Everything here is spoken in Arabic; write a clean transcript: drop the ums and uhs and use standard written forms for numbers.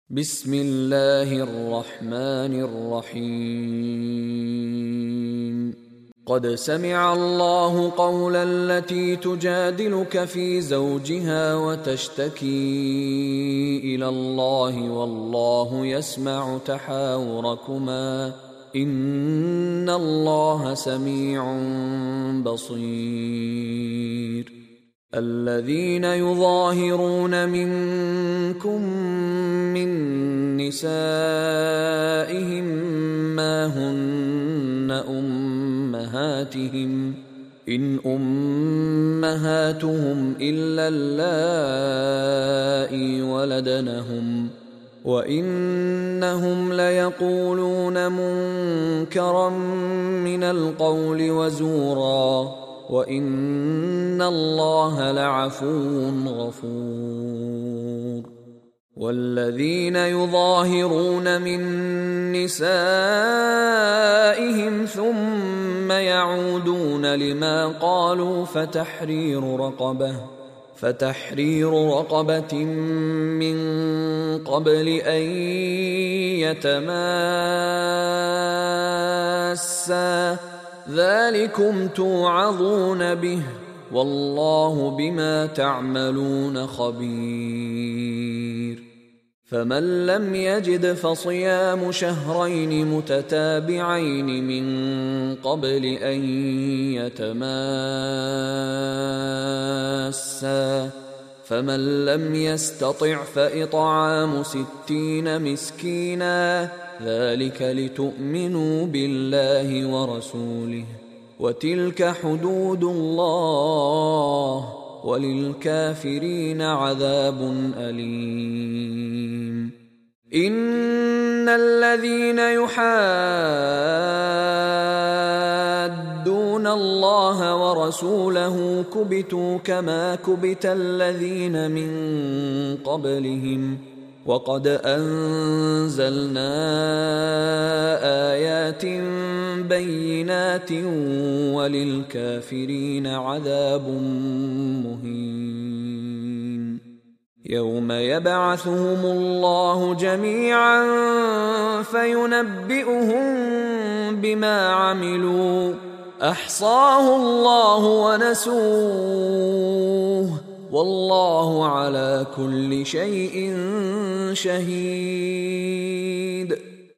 بسم الله الرحمن الرحيم قد سمع الله قول التي تجادلك في زوجها وتشتكي إلى الله والله يسمع تحاوركما إن الله سميع بصير الذين يظاهرون منكم من نسائهم ما هن أمهاتهم إن أمهاتهم إلا اللائي ولدنهم وإنهم ليقولون منكرا من القول وزورا وإن الله لعفو غفور والذين يظاهرون من نسائهم ثم يعودون لما قالوا فتحرير رقبة من قبل أن يتماسا ذلكم توعظون به والله بما تعملون خبير فمن لم يجد فصيام شهرين متتابعين من قبل أن يتماسا فمن لم يستطع فإطعام 60 مسكينا ذلك لتؤمنوا بالله ورسوله وتلك حدود الله وللكافرين عذاب أليم إن الذين يحادون الله ورسوله كبتوا كما كبت الذين من قبلهم وقد أنزلنا آيات بينات وللكافرين عذاب مهين يوم يبعثهم الله جميعا فينبئهم بما عملوا أحصاه الله ونسوه والله على كل شيء شهيد